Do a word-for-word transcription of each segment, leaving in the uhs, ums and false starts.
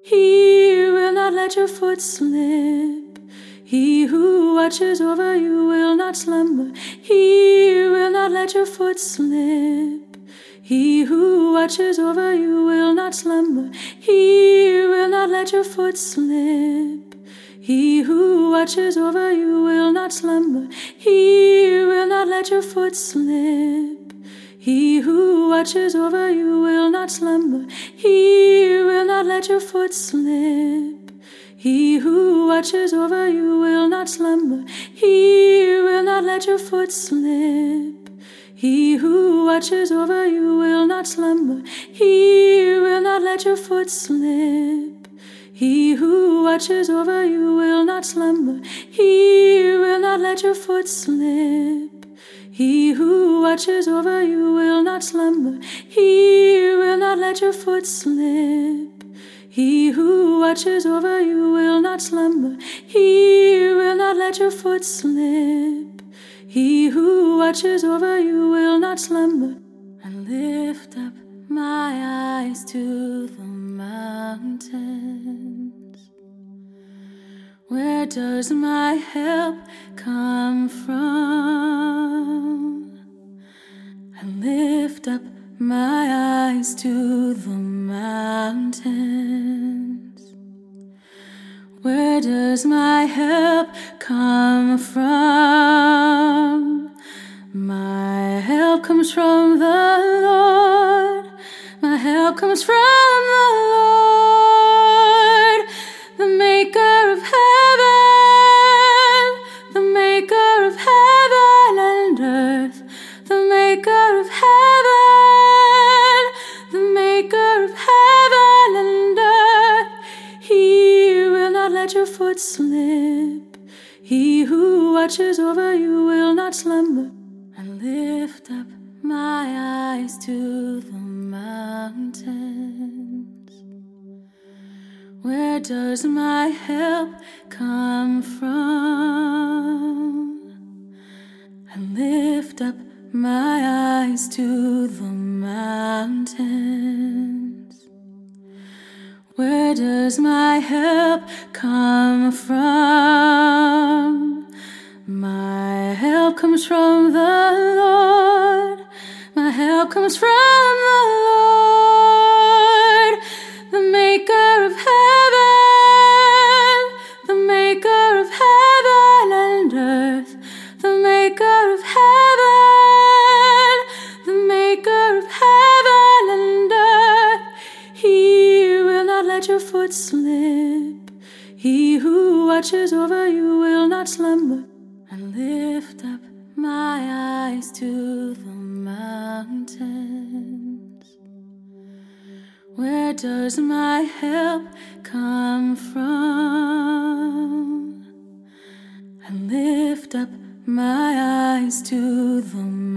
He will not let your foot slip. He who watches over you will not slumber. He will not let your foot slip. He who watches over you will not slumber. He will not let your foot slip. He who watches over you will not slumber. He will not let your foot slip. He who watches over you will not slumber. He will not let your foot slip. He who watches over you will not slumber. He will not let your foot slip. He who watches over you will not slumber. He will not let your foot slip. He who watches over you will not slumber. He will not let your foot slip. He who watches over you will not slumber. He will not let your foot slip. He who watches over you will not slumber. He will not let your foot slip. He who watches over you will not slumber. I lift up my eyes to the mountains. Where does my help come from? I lift up my eyes to the mountains. Where does my help come from? My help comes from the Lord. My help comes from the Lord, the maker of heaven, the maker of heaven and earth, the maker of heaven, the maker of heaven and earth. He will not let your foot slip. He who watches over you will not slumber. I lift up my eyes to the mountains. Where does my help come from? I lift up my eyes to the mountains. Where does my help come from? My help comes from the Lord. My help comes from the Lord, the maker of heaven, the maker of heaven and earth, the maker of heaven, the maker of heaven and earth. He will not let your foot slip. He who watches over you will not slumber. I lift up my eyes to the mountains. Where does my help come from? I lift up my eyes to the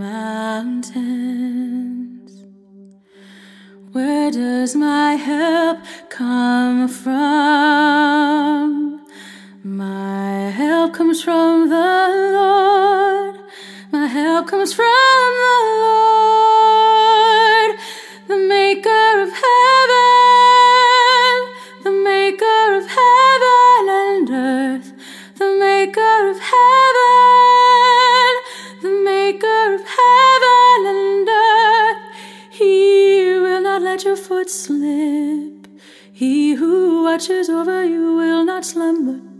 mountains. Where does my help come from? My help comes from the Lord. My help comes from the Lord, the maker of heaven, the maker of heaven and earth, the maker of heaven, the maker of heaven and earth. He will not let your foot slip. He who watches over you will not slumber.